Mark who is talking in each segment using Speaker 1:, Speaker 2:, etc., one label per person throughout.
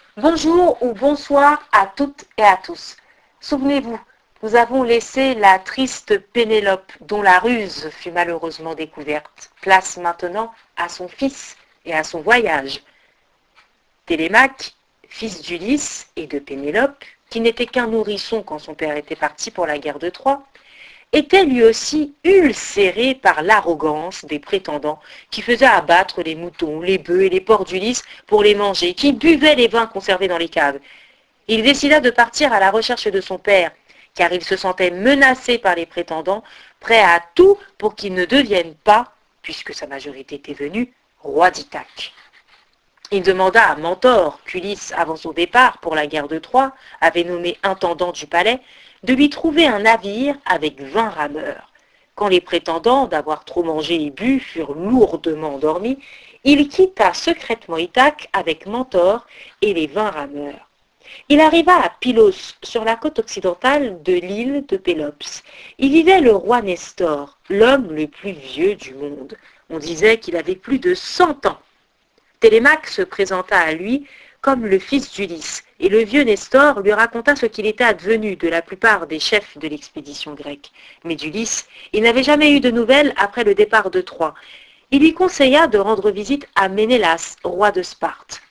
Speaker 1: Bonjour ou bonsoir à toutes et à tous. Souvenez-vous, nous avons laissé la triste Pénélope, dont la ruse fut malheureusement découverte. Place maintenant à son fils et à son voyage. Télémaque, fils d'Ulysse et de Pénélope, qui n'était qu'un nourrisson quand son père était parti pour la guerre de Troie, était lui aussi ulcéré par l'arrogance des prétendants qui faisaient abattre les moutons, les bœufs et les porcs d'Ulysse pour les manger, qui buvaient les vins conservés dans les caves. Il décida de partir à la recherche de son père, car il se sentait menacé par les prétendants, prêt à tout pour qu'il ne devienne pas, puisque sa majorité était venue, roi d'Ithaque. Il demanda à Mentor, qu'Ulysse, avant son départ pour la guerre de Troie, avait nommé intendant du palais, de lui trouver un navire avec 20 rameurs. Quand les prétendants, d'avoir trop mangé et bu, furent lourdement endormis, il quitta secrètement Ithaque avec Mentor et les 20 rameurs. Il arriva à Pylos, sur la côte occidentale de l'île de Pélops. Il vivait le roi Nestor, l'homme le plus vieux du monde. On disait qu'il avait plus de 100 ans. Télémaque se présenta à lui comme le fils d'Ulysse, et le vieux Nestor lui raconta ce qu'il était advenu de la plupart des chefs de l'expédition grecque. Mais d'Ulysse, il n'avait jamais eu de nouvelles après le départ de Troie. Il lui conseilla de rendre visite à Ménélas, roi de Sparte.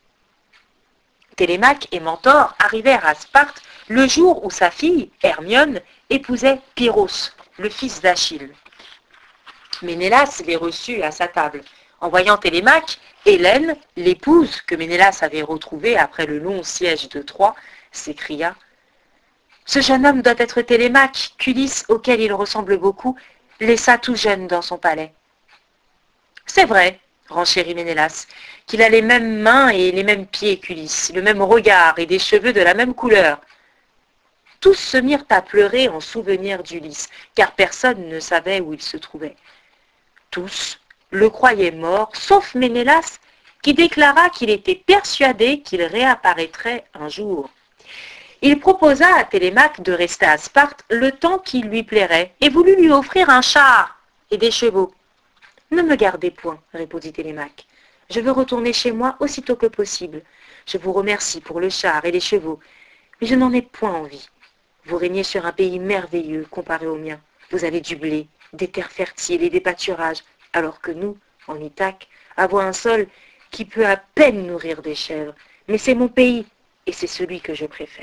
Speaker 1: Télémaque et Mentor arrivèrent à Sparte le jour où sa fille, Hermione, épousait Pyrrhos, le fils d'Achille. Ménélas les reçut à sa table. En voyant Télémaque, Hélène, l'épouse que Ménélas avait retrouvée après le long siège de Troie, s'écria « Ce jeune homme doit être Télémaque, qu'Ulysse, auquel il ressemble beaucoup, laissa tout jeune dans son palais. » « C'est vrai, renchérit Ménélas, qu'il a les mêmes mains et les mêmes pieds qu'Ulysse, le même regard et des cheveux de la même couleur. » Tous se mirent à pleurer en souvenir d'Ulysse, car personne ne savait où il se trouvait. Tous le croyaient mort, sauf Ménélas, qui déclara qu'il était persuadé qu'il réapparaîtrait un jour. Il proposa à Télémaque de rester à Sparte le temps qu'il lui plairait, et voulut lui offrir un char et des chevaux. « Ne me gardez point, répondit Télémaque. Je veux retourner chez moi aussitôt que possible. Je vous remercie pour le char et les chevaux, mais je n'en ai point envie. Vous régnez sur un pays merveilleux comparé au mien. Vous avez du blé, des terres fertiles et des pâturages, alors que nous, en Ithaque, avons un sol qui peut à peine nourrir des chèvres. Mais c'est mon pays, et c'est celui que je préfère. »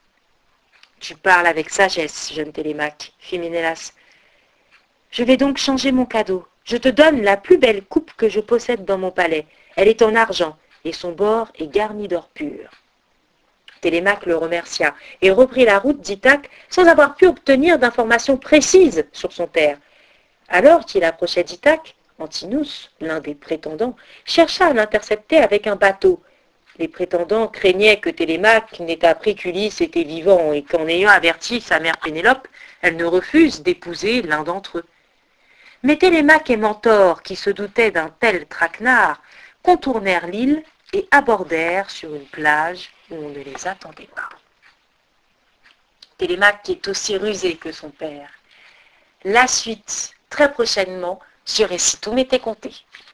Speaker 1: « Tu parles avec sagesse, jeune Télémaque, fit Ménélas. Je vais donc changer mon cadeau. Je te donne la plus belle coupe que je possède dans mon palais. Elle est en argent, et son bord est garni d'or pur. Télémaque le remercia et reprit la route d'Ithaque sans avoir pu obtenir d'informations précises sur son père. Alors qu'il approchait d'Ithaque, Antinous, l'un des prétendants, chercha à l'intercepter avec un bateau. Les prétendants craignaient que Télémaque n'ait appris qu'Ulysse était vivant et qu'en ayant averti sa mère Pénélope, elle ne refuse d'épouser l'un d'entre eux. Mais Télémaque et Mentor, qui se doutaient d'un tel traquenard, contournèrent l'île et abordèrent sur une plage où on ne les attendait pas. Télémaque est aussi rusé que son père. La suite, très prochainement, sur Récit tout m'était compté.